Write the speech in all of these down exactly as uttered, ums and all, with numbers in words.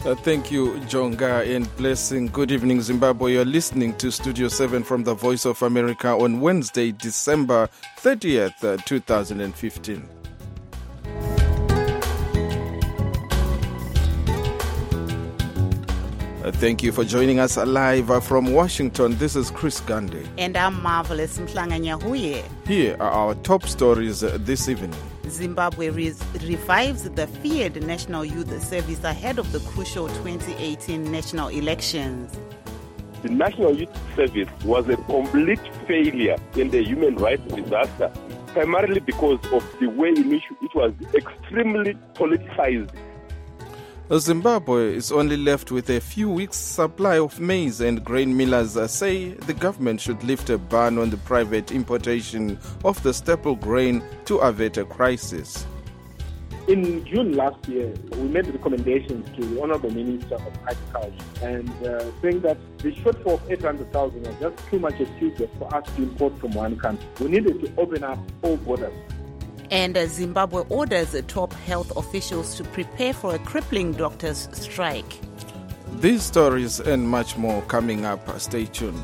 Uh, thank you, Jonga, and blessing. Good evening, Zimbabwe. You're listening to Studio seven from the Voice of America on Wednesday, December thirtieth, uh, twenty fifteen. Uh, thank you for joining us live uh, from Washington. This is Chris Gandhi. And I'm Marvelous Mhlanga-Nyahuye. Here are our top stories uh, this evening. Zimbabwe re- revives the feared National Youth Service ahead of the crucial twenty eighteen national elections. The National Youth Service was a complete failure in the human rights disaster, primarily because of the way in which it was extremely politicized. Zimbabwe is only left with a few weeks' supply of maize, and grain millers say the government should lift a ban on the private importation of the staple grain to avert a crisis. In June last year, we made recommendations to the Honorable Minister of Agriculture and uh, saying that the shortfall of eight hundred thousand was just too much excuse for us to import from one country. We needed to open up all borders. And Zimbabwe orders top health officials to prepare for a crippling doctors' strike. These stories and much more coming up. Stay tuned.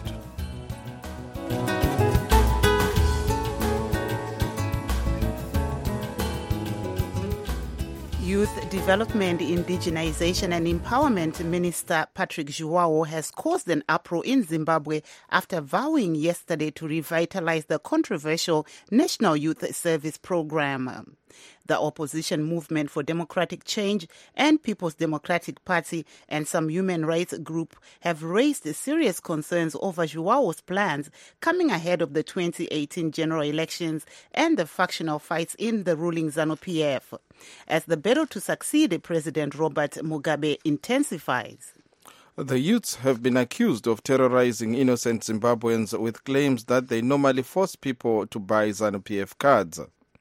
Youth Development, Indigenization and Empowerment Minister Patrick Zhuwao has caused an uproar in Zimbabwe after vowing yesterday to revitalize the controversial National Youth Service Program. The Opposition Movement for Democratic Change and People's Democratic Party and some human rights groups have raised serious concerns over Zhuwao's plans coming ahead of the twenty eighteen general elections and the factional fights in the ruling ZANU-P F, as the battle to succeed President Robert Mugabe intensifies. The youths have been accused of terrorizing innocent Zimbabweans with claims that they normally force people to buy ZANU-P F cards.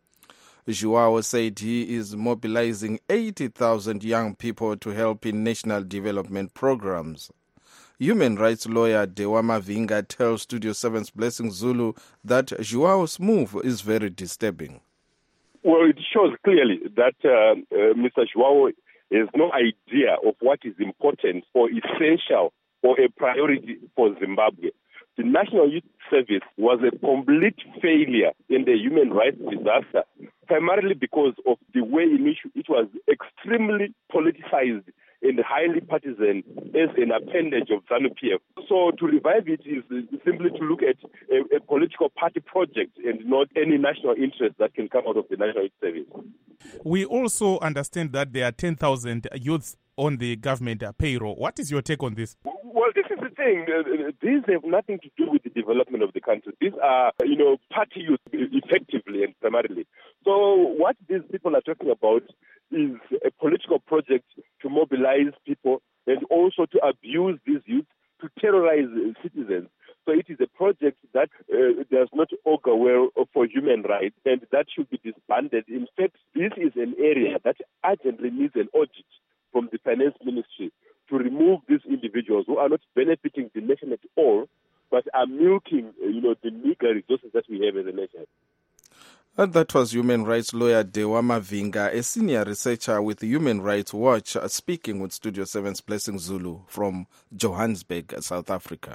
Zhuwao said he is mobilizing eighty thousand young people to help in national development programs. Human rights lawyer Dewa Mavinga tells Studio seven's Blessing Zulu that Zhuwao's move is very disturbing. Well, it shows clearly that uh, uh, Mister Zhuwao has no idea of what is important or essential or a priority for Zimbabwe. The National Youth Service was a complete failure in the human rights disaster, primarily because of the way in which it was extremely politicized and highly partisan as an appendage of ZANU-P F. So to revive it is simply to look at a, a political party project and not any national interest that can come out of the National Youth Service. We also understand that there are ten thousand youths on the government payroll. What is your take on this? Well, this is the thing. Uh, these have nothing to do with the development of the country. These are, you know, party youth effectively and primarily. So what these people are talking about is a political project to mobilize people and also to abuse these youth, to terrorize citizens. So it is a project that uh, does not augur well for human rights, and that should be disbanded. In fact, this is an area that urgently needs an audit from the Finance Ministry to remove these individuals who are not benefiting the nation at all, but are milking, you know, the meager resources that we have as a nation. And that was human rights lawyer Dewa Mavinga, a senior researcher with Human Rights Watch, uh, speaking with Studio seven's Blessing Zulu from Johannesburg, South Africa.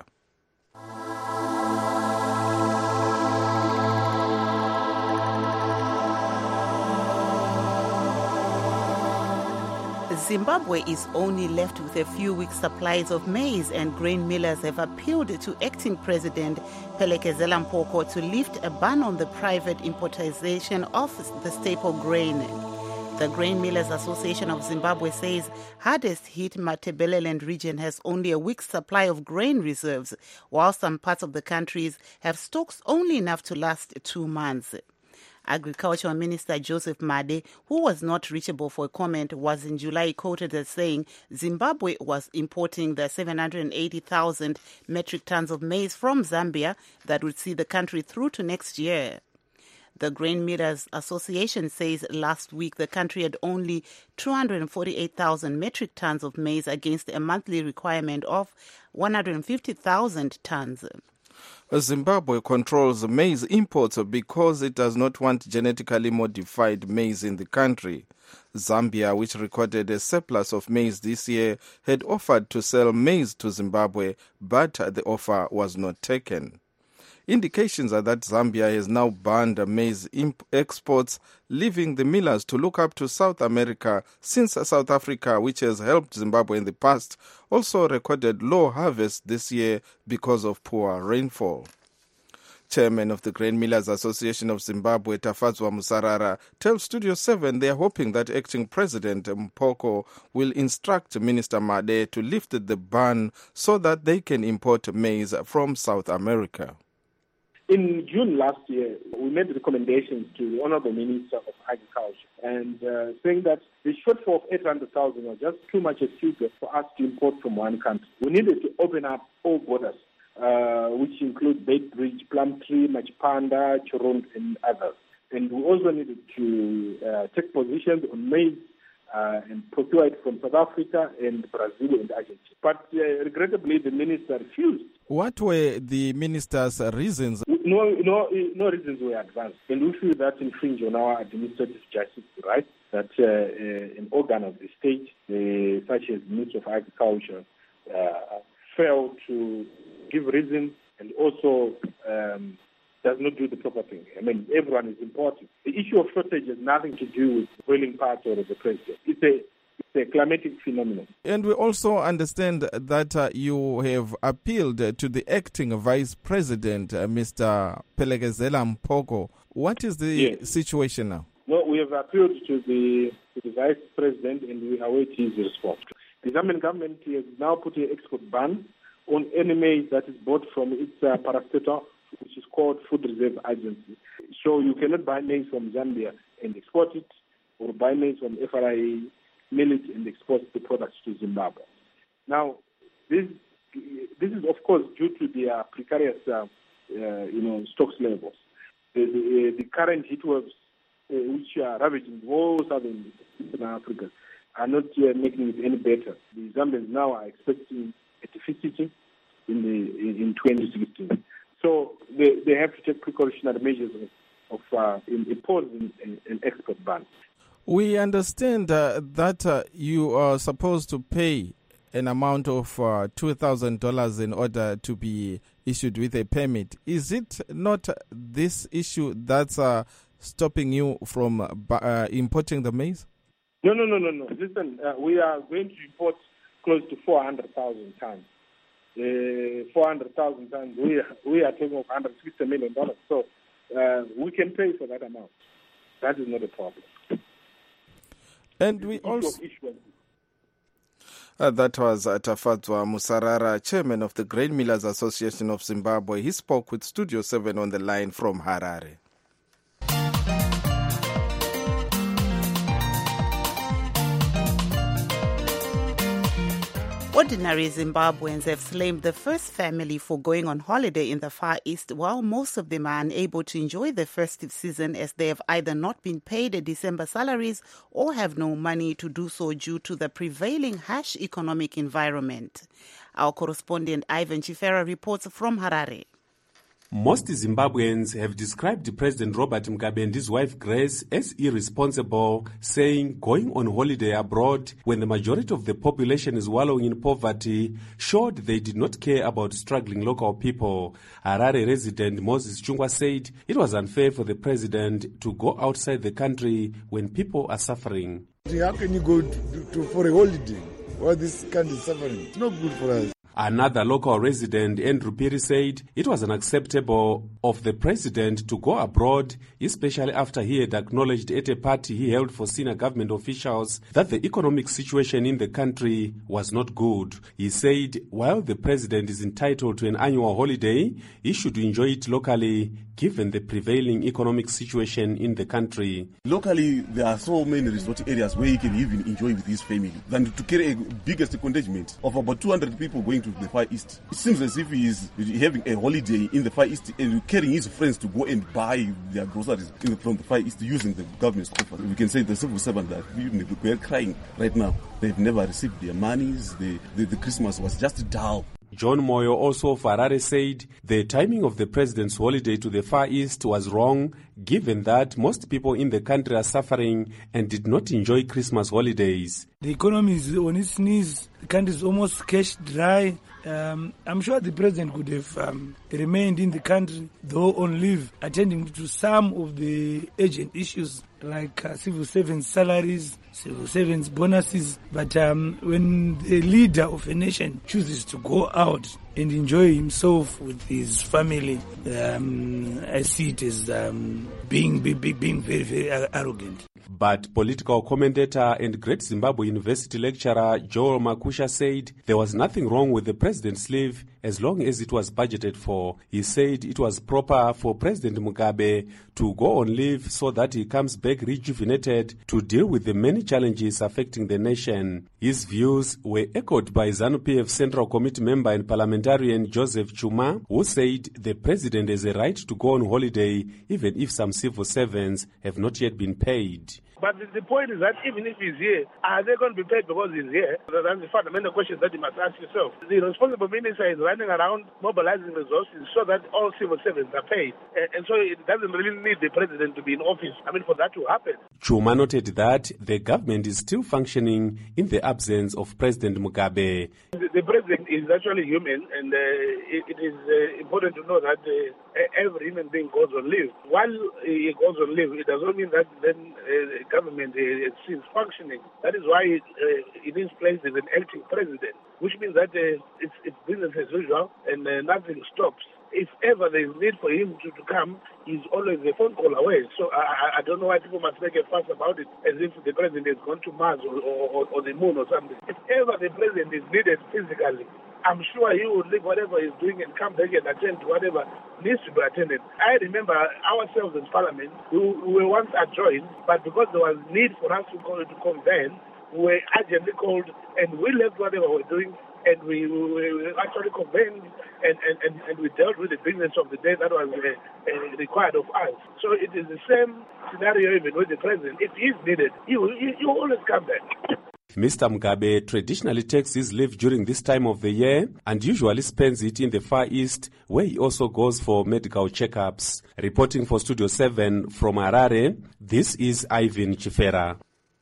Zimbabwe is only left with a few weeks' supplies of maize, and grain millers have appealed to acting President Phelekezela Mpoko to lift a ban on the private importation of the staple grain. The Grain Millers Association of Zimbabwe says hardest hit Matabeleland region has only a week's supply of grain reserves, while some parts of the countries have stocks only enough to last two months. Agricultural Minister Joseph Made, who was not reachable for a comment, was in July quoted as saying Zimbabwe was importing the seven hundred eighty thousand metric tons of maize from Zambia that would see the country through to next year. The Grain Millers Association says last week the country had only two hundred forty-eight thousand metric tons of maize against a monthly requirement of one hundred fifty thousand tons. Zimbabwe controls maize imports because it does not want genetically modified maize in the country. Zambia, which recorded a surplus of maize this year, had offered to sell maize to Zimbabwe, but the offer was not taken. Indications are that Zambia has now banned maize imp- exports, leaving the millers to look up to South America, since South Africa, which has helped Zimbabwe in the past, also recorded low harvest this year because of poor rainfall. Chairman of the Grain Millers Association of Zimbabwe, Tafadzwa Musarara, tells Studio seven they are hoping that acting President Mpoko will instruct Minister Made to lift the ban so that they can import maize from South America. In June last year, we made recommendations to the Honorable Minister of Agriculture and uh, saying that the shortfall of eight hundred thousand was just too much a figure for us to import from one country. We needed to open up all borders, uh, which include Beitbridge, Plumtree, Machipanda, Churund, and others. And we also needed to uh, take positions on maize uh, and procure it from South Africa and Brazil and Argentina. But uh, regrettably, the minister refused. What were the minister's reasons? No, no, no reasons were advanced, and we feel that infringe on our administrative justice rights. That uh, uh, an organ of the state, uh, such as the Ministry of Agriculture, uh, failed to give reasons and also um, does not do the proper thing. I mean, everyone is important. The issue of shortage has nothing to do with the boiling part or the president. It's a It's a climatic phenomenon. And we also understand that uh, you have appealed to the acting Vice President, uh, Mister Phelekezela Mpoko. What is the yes. situation now? No, we have appealed to the, to the Vice President and we await his response. The Zambian government has now put an export ban on any maize that is bought from its uh, parastatal, which is called Food Reserve Agency. So you cannot buy maize from Zambia and export it, or buy maize from F R I A, mill it and export the products to Zimbabwe. Now, this this is of course due to the uh, precarious, uh, uh, you know, stocks levels. The, the, the current heat waves, uh, which are ravaging the whole southern Africa, are not uh, making it any better. The Zambians now are expecting a deficit in the in, in twenty sixteen. So they they have to take precautionary measures of, of uh, imposing an, an export ban. We understand uh, that uh, you are supposed to pay an amount of uh, two thousand dollars in order to be issued with a permit. Is it not this issue that's uh, stopping you from uh, importing the maize? No, no, no, no, no. Listen, uh, we are going to import close to four hundred thousand tons. Uh, four hundred thousand tons, we are, we are talking of one hundred sixty million dollars. So uh, we can pay for that amount. That is not a problem. And we also... Uh, that was uh, Tafadzwa Musarara, chairman of the Grain Millers Association of Zimbabwe. He spoke with Studio seven on the line from Harare. Ordinary Zimbabweans have claimed the first family for going on holiday in the Far East, while most of them are unable to enjoy the festive season as they have either not been paid their December salaries or have no money to do so due to the prevailing harsh economic environment. Our correspondent Ivan Chifera reports from Harare. Most Zimbabweans have described President Robert Mugabe and his wife Grace as irresponsible, saying going on holiday abroad when the majority of the population is wallowing in poverty showed they did not care about struggling local people. Harare resident Moses Chungwa said it was unfair for the president to go outside the country when people are suffering. How can you go to, to, for a holiday while this country is suffering? It's not good for us. Another local resident, Andrew Piri, said it was unacceptable of the president to go abroad, especially after he had acknowledged at a party he held for senior government officials that the economic situation in the country was not good. He said while the president is entitled to an annual holiday, he should enjoy it locally given the prevailing economic situation in the country. Locally, there are so many resort areas where he can even enjoy with his family than to carry a biggest contingent of about two hundred people going to the Far East. It seems as if he is having a holiday in the Far East and carrying his friends to go and buy their groceries from the Far East using the government's coffers. We can say the civil servant that we are crying right now. They've never received their monies. The, the, the Christmas was just dull. John Moyo, also of Harare, said the timing of the president's holiday to the Far East was wrong, given that most people in the country are suffering and did not enjoy Christmas holidays. The economy is on its knees. The country is almost cash dry. Um, I'm sure the president could have um, remained in the country, though on leave, attending to some of the urgent issues like uh, civil servants' salaries, civil servants' bonuses. But um, when the leader of a nation chooses to go out and enjoy himself with his family, um, I see it as um, being, being, being very, very arrogant. But political commentator and Great Zimbabwe University lecturer Joel Makusha said there was nothing wrong with the president's leave as long as it was budgeted for. He said it was proper for President Mugabe to go on leave so that he comes back rejuvenated to deal with the many challenges affecting the nation. His views were echoed by ZANU-P F Central Committee member and parliamentarian Joseph Chuma, who said the president has a right to go on holiday even if some civil servants have not yet been paid. But the, the point is that even if he's here, are they going to be paid because he's here? That's the fundamental question that you must ask yourself. The responsible minister is running around mobilizing resources so that all civil servants are paid. And, and so it doesn't really need the president to be in office, I mean, for that to happen. Chuma noted that the government is still functioning in the absence of President Mugabe. The, the president is actually human, and uh, it, it is uh, important to know that uh, every human being goes on leave. While he goes on leave, it does not mean that then uh, government uh, is functioning. That is why it, uh, in his place is an acting president, which means that uh, it's, it's business as usual and uh, nothing stops. If ever there is need for him to, to come, he's always a phone call away. So I, I don't know why people must make a fuss about it as if the president has gone to Mars or, or, or the moon or something. If ever the president is needed physically, I'm sure he will leave whatever he's doing and come back and attend to whatever needs to be attended. I remember ourselves as Parliament, we, we were once adjoined, but because there was need for us to, go, to convene, we were urgently called and we left whatever we were doing and we, we, we actually convened and, and, and, and we dealt with the business of the day that was uh, uh, required of us. So it is the same scenario even with the president. If he is needed, he will, he, he will always come back. Mister Mugabe traditionally takes his leave during this time of the year and usually spends it in the Far East, where he also goes for medical checkups. Reporting for Studio seven from Harare, this is Ivan Chifera.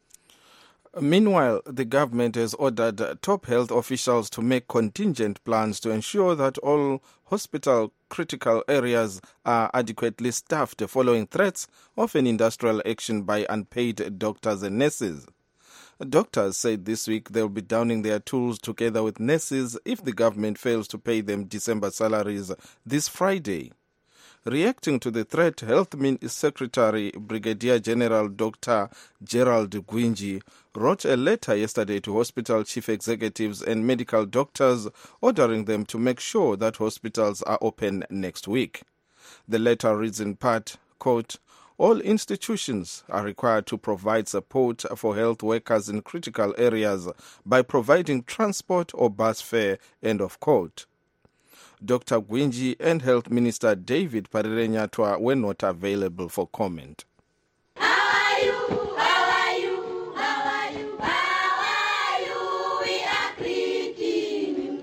Meanwhile, the government has ordered top health officials to make contingent plans to ensure that all hospital critical areas are adequately staffed following threats of an industrial action by unpaid doctors and nurses. Doctors said this week they'll be downing their tools together with nurses if the government fails to pay them December salaries this Friday. Reacting to the threat, Health Secretary Brigadier General Doctor Gerald Gwinji wrote a letter yesterday to hospital chief executives and medical doctors ordering them to make sure that hospitals are open next week. The letter reads in part, quote, all institutions are required to provide support for health workers in critical areas by providing transport or bus fare, end of quote. Doctor Gwinji and Health Minister David Parirenyatwa were not available for comment. How are you? How are you? How are you? How are you? We are greeting.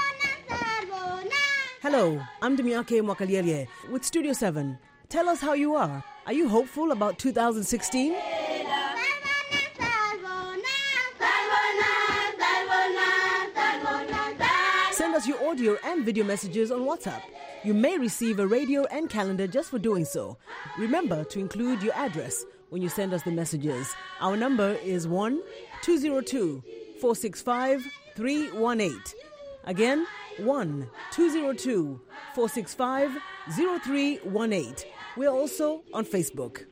Hello, I'm Demiake Mwakaliele with Studio seven. Tell us how you are. Are you hopeful about two thousand sixteen? Send us your audio and video messages on WhatsApp. You may receive a radio and calendar just for doing so. Remember to include your address when you send us the messages. Our number is one two zero two, four six five, three one eight. Again, one two zero two, four six five, zero three one eight. We're also on Facebook.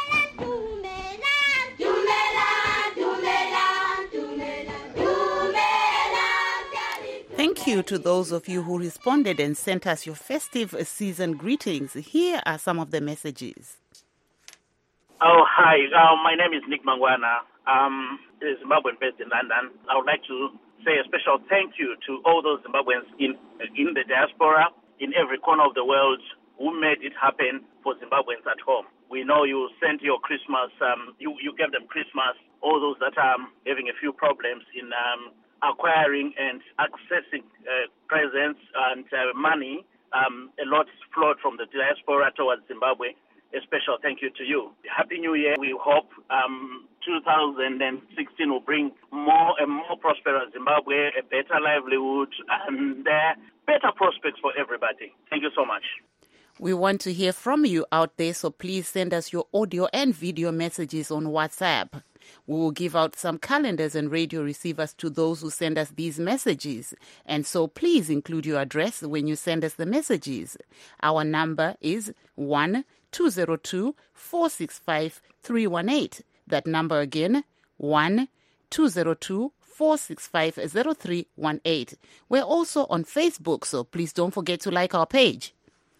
Thank you to those of you who responded and sent us your festive season greetings. Here are some of the messages. Oh, hi. Uh, my name is Nick Mangwana. I'm a Zimbabwean based in London. I would like to say a special thank you to all those Zimbabweans in in the diaspora, in every corner of the world, who made it happen for Zimbabweans at home. We know you sent your Christmas, um, you, you gave them Christmas, all those that are um, having a few problems in um, acquiring and accessing uh, presents and uh, money. Um, a lot flowed from the diaspora towards Zimbabwe. A special thank you to you. Happy New Year. We hope um, two thousand sixteen will bring more and more prosperous Zimbabwe, a better livelihood, and uh, better prospects for everybody. Thank you so much. We want to hear from you out there, so please send us your audio and video messages on WhatsApp. We will give out some calendars and radio receivers to those who send us these messages. And so please include your address when you send us the messages. Our number is one two zero two, four six five, three one eight. That number again, one two zero two, four six five, zero three one eight. We're also on Facebook, so please don't forget to like our page.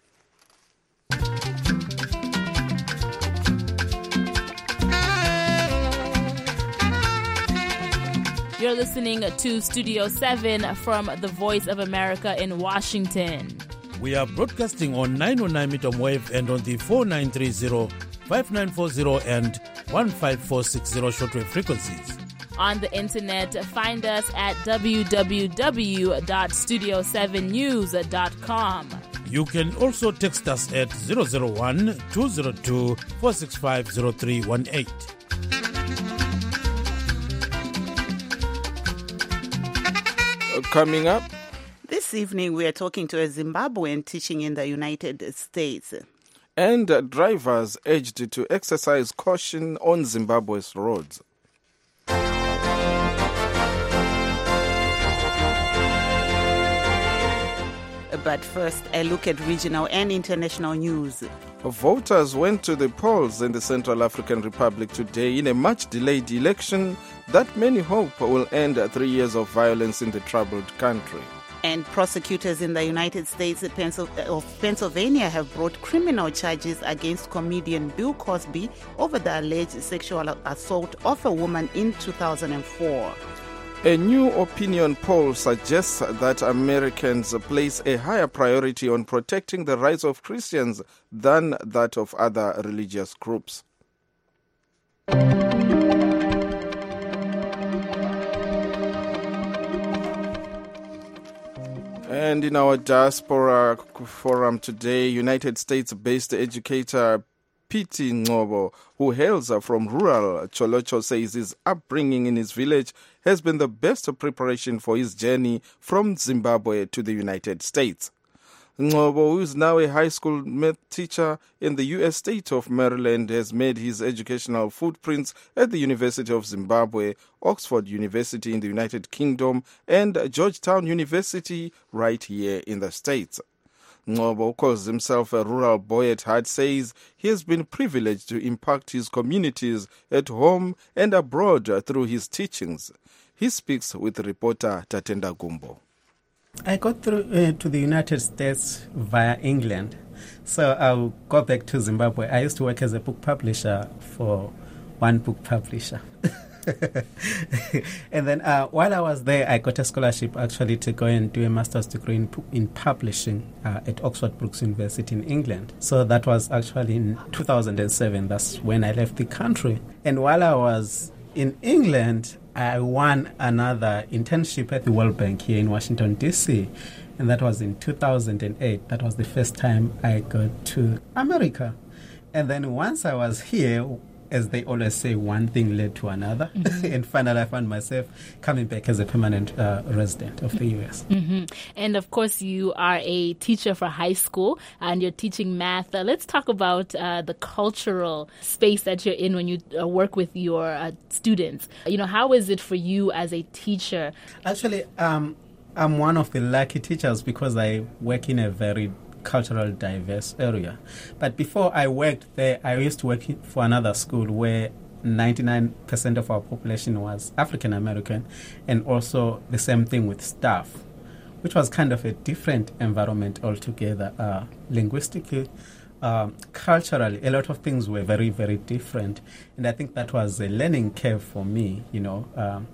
You're listening to Studio seven from the Voice of America in Washington. We are broadcasting on nine oh nine meter wave and on the four nine three zero, five nine four zero and one five four six zero shortwave frequencies. On the internet, find us at w w w dot studio seven news dot com. You can also text us at zero zero one, two zero two, four six five, zero three one eight. Coming up, this evening we are talking to a Zimbabwean teaching in the United States. And uh, drivers urged to exercise caution on Zimbabwe's roads. But first, a look at regional and international news. Voters went to the polls in the Central African Republic today in a much-delayed election that many hope will end three years of violence in the troubled country. And prosecutors in the United States of Pennsylvania have brought criminal charges against comedian Bill Cosby over the alleged sexual assault of a woman in two thousand four. A new opinion poll suggests that Americans place a higher priority on protecting the rights of Christians than that of other religious groups. And in our diaspora forum today, United States-based educator Piti Ngobo, who hails from rural Cholocho, says his upbringing in his village has been the best preparation for his journey from Zimbabwe to the United States. Ngobo, who is now a high school math teacher in the U S state of Maryland, has made his educational footprints at the University of Zimbabwe, Oxford University in the United Kingdom, and Georgetown University right here in the States. Ngobo, who calls himself a rural boy at heart, says he has been privileged to impact his communities at home and abroad through his teachings. He speaks with reporter Tatenda Gumbo. I got through uh, to the United States via England. So I'll go back to Zimbabwe. I used to work as a book publisher for one book publisher. And then uh, while I was there, I got a scholarship actually to go and do a master's degree in, in publishing uh, at Oxford Brookes University in England. So that was actually in two thousand seven. That's when I left the country. And while I was in England, I won another internship at the World Bank here in Washington, D C, and that was in two thousand eight. That was the first time I got to America. And then once I was here, as they always say, one thing led to another. Mm-hmm. And finally, I found myself coming back as a permanent uh, resident of the U S. Mm-hmm. And of course, you are a teacher for high school and you're teaching math. Uh, let's talk about uh, the cultural space that you're in when you uh, work with your uh, students. You know, how is it for you as a teacher? Actually, um, I'm one of the lucky teachers because I work in a very cultural diverse area. But before I worked there, I used to work for another school where ninety-nine percent of our population was African American, and also the same thing with staff, which was kind of a different environment altogether. Uh, linguistically, uh, culturally, a lot of things were very, very different. And I think that was a learning curve for me, you know. Um,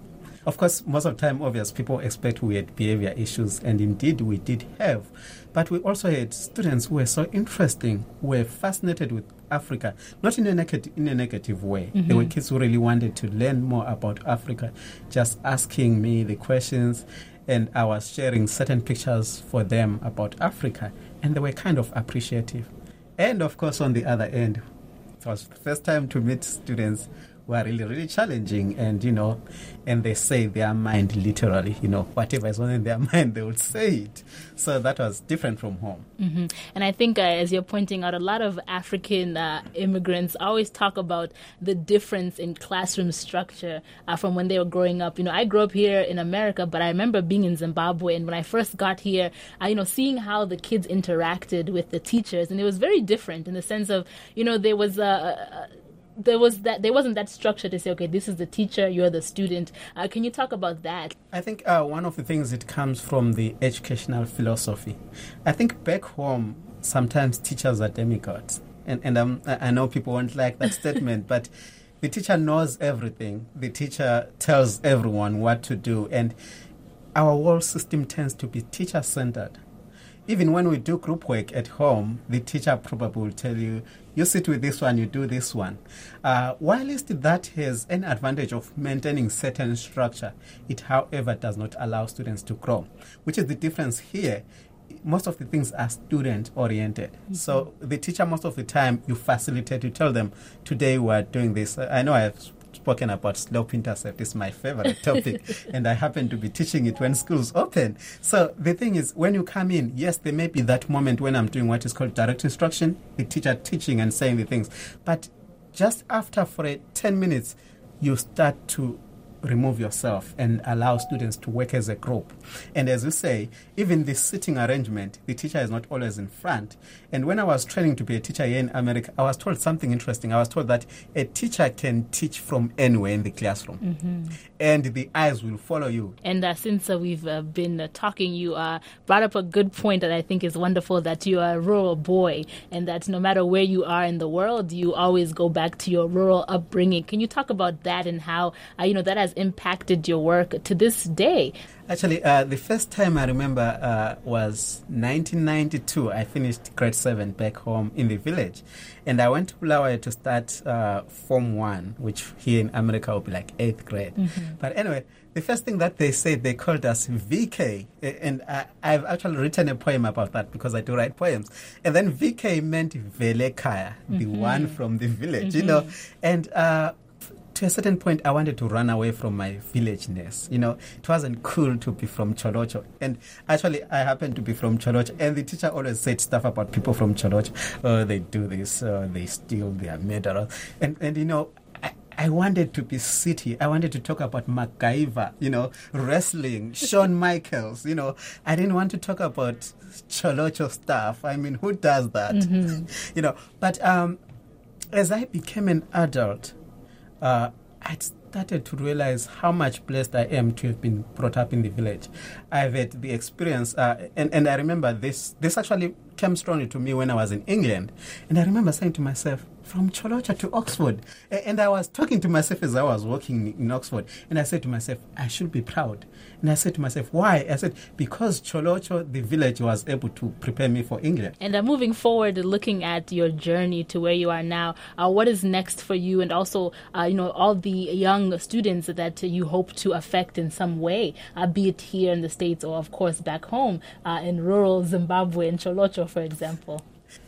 Of course, most of the time, obvious, people expect we had behavior issues, and indeed we did have. But we also had students who were so interesting, who were fascinated with Africa, not in a, neg- in a negative way. Mm-hmm. There were kids who really wanted to learn more about Africa, just asking me the questions, and I was sharing certain pictures for them about Africa, and they were kind of appreciative. And of course, on the other end, it was the first time to meet students who are really, really challenging, and, you know, and they say their mind literally, you know, whatever is on in their mind, they would say it. So that was different from home. Mm-hmm. And I think, uh, as you're pointing out, a lot of African uh, immigrants always talk about the difference in classroom structure uh, from when they were growing up. You know, I grew up here in America, but I remember being in Zimbabwe, and when I first got here, uh, you know, seeing how the kids interacted with the teachers, and it was very different in the sense of, you know, there was a... a There was that. There wasn't that structure to say, okay, this is the teacher, you're the student. Uh, can you talk about that? I think uh, one of the things, it comes from the educational philosophy. I think back home, sometimes teachers are demigods. And, and um, I know people won't like that statement, but the teacher knows everything. The teacher tells everyone what to do. And our whole system tends to be teacher-centered. Even when we do group work at home, the teacher probably will tell you, you sit with this one, you do this one. Uh, whilst that has an advantage of maintaining certain structure, it, however, does not allow students to grow, which is the difference here. Most of the things are student-oriented. Mm-hmm. So the teacher, most of the time, you facilitate, you tell them, today we are doing this. I know I have spoken about slope intercept. It's my favorite topic, and I happen to be teaching it when schools open. So the thing is, when you come in, yes, there may be that moment when I'm doing what is called direct instruction, the teacher teaching and saying the things. But just after, for a ten minutes, you start to remove yourself and allow students to work as a group. And as you say, even the sitting arrangement, the teacher is not always in front. And when I was training to be a teacher here in America, I was told something interesting. I was told that a teacher can teach from anywhere in the classroom. Mm-hmm. And the eyes will follow you. And uh, since uh, we've uh, been uh, talking, you uh, brought up a good point that I think is wonderful, that you are a rural boy, and that no matter where you are in the world, you always go back to your rural upbringing. Can you talk about that and how, uh, you know, that has impacted your work to this day? Actually, uh, the first time I remember uh, was nineteen ninety-two. I finished grade seven back home in the village. And I went to Bulawayo to start uh, Form one, which here in America would be like eighth grade. Mm-hmm. But anyway, the first thing that they said, they called us V K. And I, I've actually written a poem about that because I do write poems. And then V K meant Velekaya, mm-hmm. the one from the village, mm-hmm. you know. And uh, to a certain point, I wanted to run away from my villageness. You know, it wasn't cool to be from Cholocho. And actually, I happened to be from Cholocho. And the teacher always said stuff about people from Cholocho. Oh, they do this. Oh, they steal. They are murderers. And, and you know, I, I wanted to be city. I wanted to talk about MacGyver, you know, wrestling, Shawn Michaels. You know, I didn't want to talk about Cholocho stuff. I mean, who does that? Mm-hmm. You know, but um, as I became an adult, Uh, I started to realize how much blessed I am to have been brought up in the village. I've had the experience, uh, and, and I remember this, this actually came strongly to me when I was in England. And I remember saying to myself, from Cholocha to Oxford. And I was talking to myself as I was walking in Oxford. And I said to myself, I should be proud. And I said to myself, why? I said, because Cholocho, the village, was able to prepare me for England. And uh, moving forward, looking at your journey to where you are now, uh, what is next for you? And also, uh, you know, all the young students that uh, you hope to affect in some way, uh, be it here in the States or, of course, back home uh, in rural Zimbabwe, in Cholocho, for example.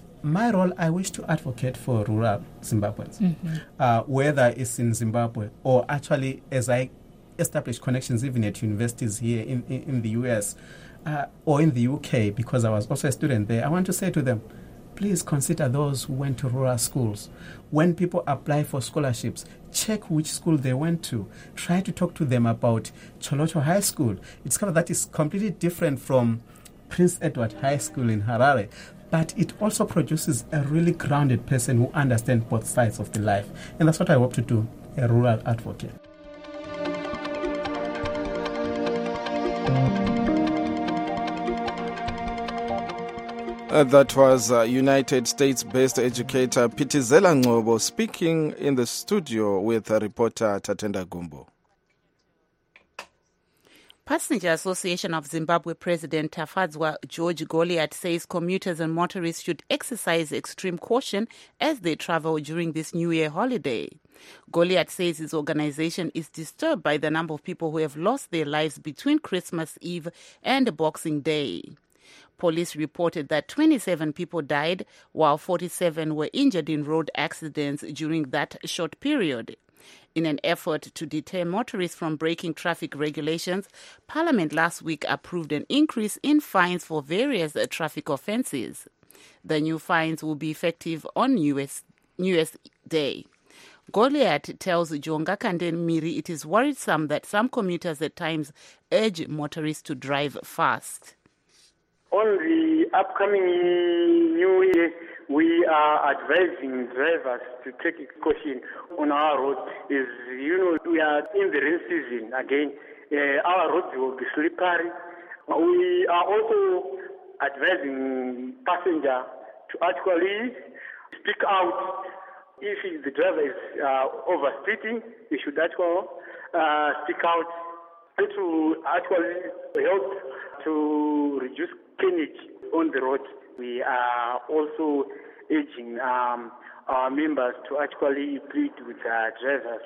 My role, I wish to advocate for rural Zimbabweans, mm-hmm. uh, whether it's in Zimbabwe or actually as I establish connections even at universities here in, in, in the U S uh, or in the U K, because I was also a student there. I want to say to them, please consider those who went to rural schools. When people apply for scholarships, check which school they went to. Try to talk to them about Cholocho High School. Discover that is completely different from Prince Edward High School in Harare. But it also produces a really grounded person who understands both sides of the life. And that's what I hope to do, a rural advocate. Uh, that was uh, United States-based educator Phithizela Ngcobo speaking in the studio with uh, reporter Tatenda Gumbo. Passenger Association of Zimbabwe President Tafadzwa George Goliath says commuters and motorists should exercise extreme caution as they travel during this New Year holiday. Goliath says his organization is disturbed by the number of people who have lost their lives between Christmas Eve and Boxing Day. Police reported that twenty-seven people died, while forty-seven were injured in road accidents during that short period. In an effort to deter motorists from breaking traffic regulations, Parliament last week approved an increase in fines for various traffic offences. The new fines will be effective on New Year's, New Year's Day. Goliath tells Jonga Kande Miri it is worrisome that some commuters at times urge motorists to drive fast. On the upcoming New Year, we are advising drivers to take caution on our road. Is you know we are in the rain season again. Uh, our roads will be slippery. We are also advising passenger to actually speak out. If the driver is uh, overspeeding, he should actually uh, speak out. It will actually help to reduce carnage on the road. We are also urging um, our members to actually plead with our drivers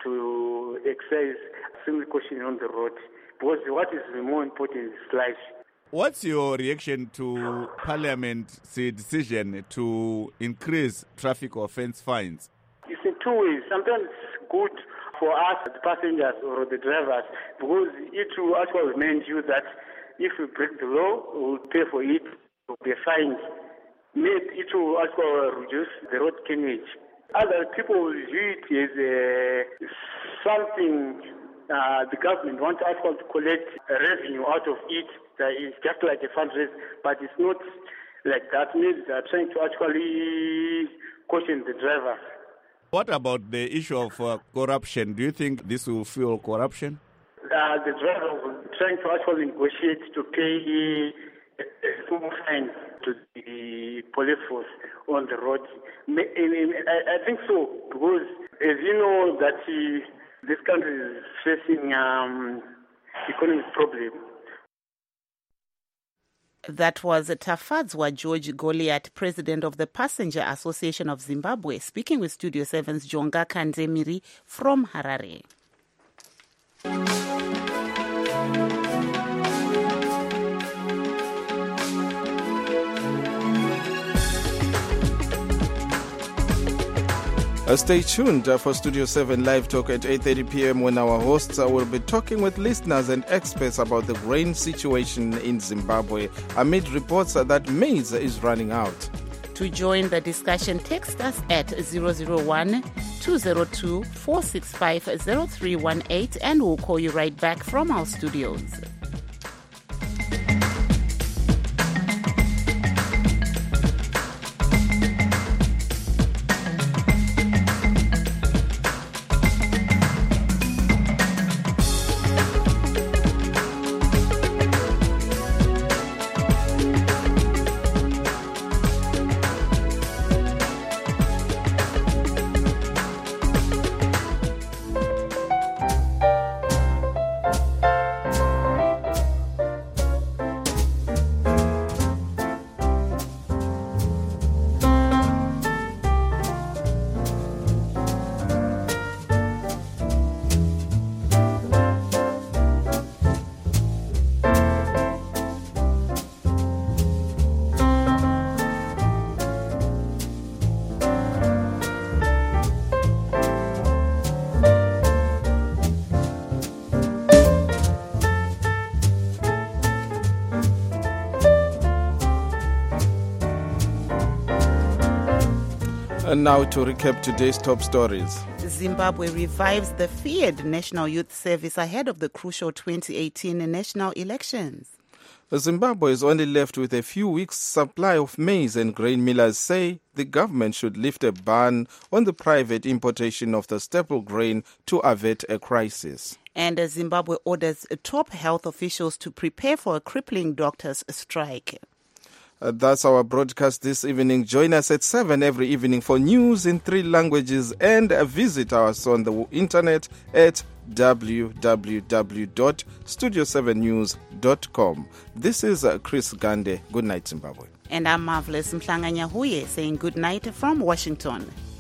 to exercise some caution on the road, because what is more important is life. What's your reaction to Parliament's decision to increase traffic offence fines? It's in two ways. Sometimes it's good for us, the passengers or the drivers, because it will actually remind you that if we break the law, we will pay for it, we will be fined. Maybe it will also reduce the road carnage. Other people will view it as uh, something uh, the government wants actually to collect revenue out of it. That is just like a fundraiser, but it's not like that. Maybe they are trying to actually caution the drivers. What about the issue of uh, corruption? Do you think this will fuel corruption? Uh, the drivers are trying to actually negotiate to pay a small fine to the police force on the road. I think so, because as you know that uh, this country is facing um, economic problems. That was Tafadzwa George Goliath, president of the Passenger Association of Zimbabwe, speaking with Studio seven's Jonga Kande Miri from Harare. Uh, stay tuned uh, for Studio seven Live Talk at eight thirty p.m. when our hosts uh, will be talking with listeners and experts about the grain situation in Zimbabwe amid reports uh, that maize is running out. To join the discussion, text us at zero zero one, two zero two, four six five, zero three one eight and we'll call you right back from our studios. And now to recap today's top stories. Zimbabwe revives the feared National Youth Service ahead of the crucial twenty eighteen national elections. Zimbabwe is only left with a few weeks' supply of maize, and grain millers say the government should lift a ban on the private importation of the staple grain to avert a crisis. And Zimbabwe orders top health officials to prepare for a crippling doctors' strike. Uh, that's our broadcast this evening. Join us at seven every evening for news in three languages and uh, visit us on the internet at w w w dot studio seven news dot com. This is uh, Chris Gande. Good night, Zimbabwe. And I'm Marvelous Mhlanga Nyahuye saying good night from Washington.